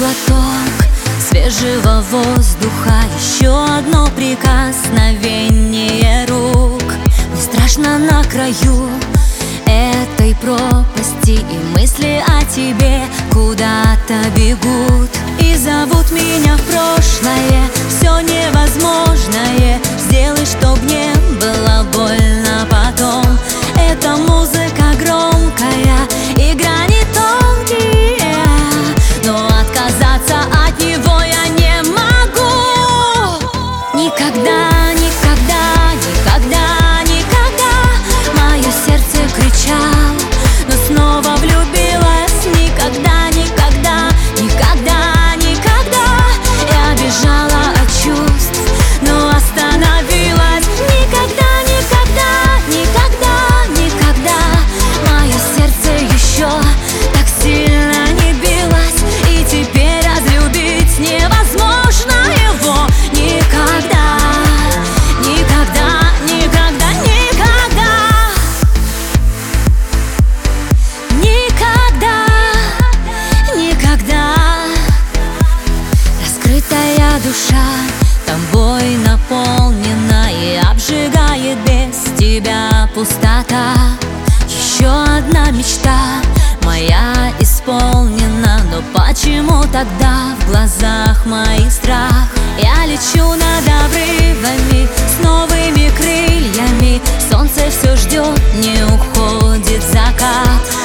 глоток свежего воздуха, еще одно прикосновение рук. Мне страшно на краю этой пропасти, и мысли о тебе куда-то бегут и зовут меня в прошлое. Все невозможное сделай, чтоб не было больно потом. Эта музыка громкая и грани тонкие, но отказаться от него я не могу. Никогда, никогда, никогда, никогда мое сердце кричало, но снова влюбилась. Никогда, никогда, никогда, никогда я бежала от чувств, но остановилась. Никогда, никогда, никогда, никогда мое сердце еще так сильно не билось, и теперь разлюбить невозможно его. Никогда, никогда, никогда, никогда, никогда, никогда. Раскрытая душа тобой наполнена, и обжигает без тебя пустота. Еще одна мечта моя исполнена, но почему тогда в глазах моих страх? Я лечу над обрывами с новыми крыльями, солнце все ждет, не уходит закат.